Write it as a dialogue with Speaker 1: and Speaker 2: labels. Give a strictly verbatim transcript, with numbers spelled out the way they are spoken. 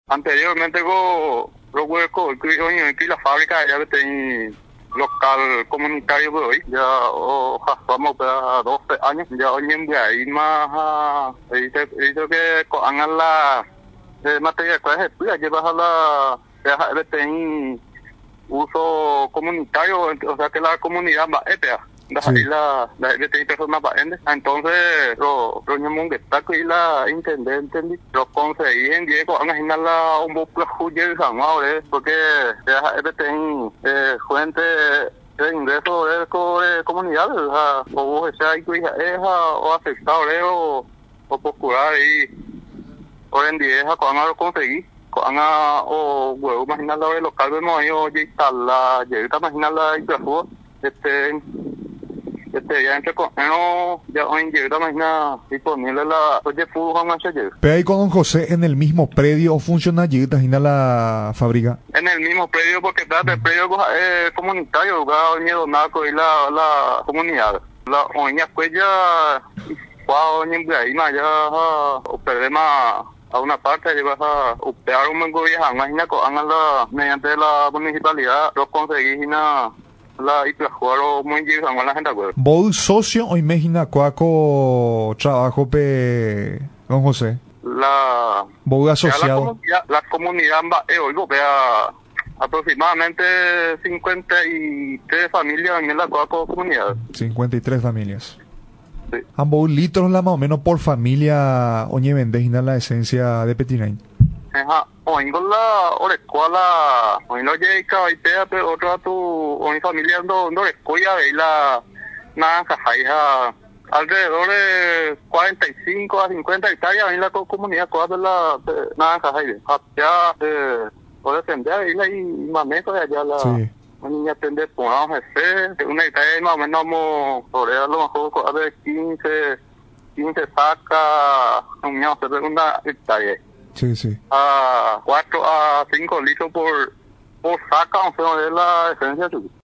Speaker 1: Anteriormente go lo hueco y la fábrica ya que tenía local comunitario de hoy ya o vamos para doce años ya hoy en día y más dice dice que con la materia que es pues llevas a la ya tenía uso comunitario, o sea que la comunidad va a
Speaker 2: Sí.
Speaker 1: la la de personas va entonces lo lo llamamos que está aquí la intendente lo conseguí en Diego han imaginado la un poco juye de porque ya ten eh fuente de ingreso de comunidad o sea hay que es o afectado o o procurar y hoy en día cuando lo conseguí cuando o bueno imaginar la local vemos ahí o ya la ya imaginar la infraestructura este este ya entre con no ya hoy en día imagina disponible la oye fútbol vamos a hacer
Speaker 2: Pero ahí con don José en el mismo predio o funciona allí, en la fábrica.
Speaker 1: en el mismo predio porque está el predio eh, comunitario lugar miedo naco y la la comunidad la oña pues ya cuando en ahí más ya o perdemos a una parte llevas a upear un gobierno imagina con la mediante la municipalidad lo conseguí na la y jugar muy bien con la gente pues
Speaker 2: ¿Vos socio o imagina cuaco trabajo pe don José?
Speaker 1: la
Speaker 2: ¿Vos
Speaker 1: ya la
Speaker 2: asociado?
Speaker 1: comunidad la comunidad va eh, oigo vea aproximadamente cincuenta y tres familias en la cuatro comunidad.
Speaker 2: cincuenta y tres familias.
Speaker 1: Sí.
Speaker 2: Ambos litros la más o menos por familia oñe vendejina la esencia de Petinain.
Speaker 1: Ajá, oingo la orecuala, oingo llega y pega pero otro tu o mi familia no no escuela de la nada hija alrededor de cuarenta y cinco a cincuenta hectáreas en la comunidad cuál de la nada hija ya eh por defender y la y manejo de allá la
Speaker 2: Sí.
Speaker 1: una niña tende por jefe una hectárea más o menos por a lo mejor a ver quince quince saca una hectárea
Speaker 2: Sí, sí.
Speaker 1: a cuatro a cinco litros por por saca o sea de la esencia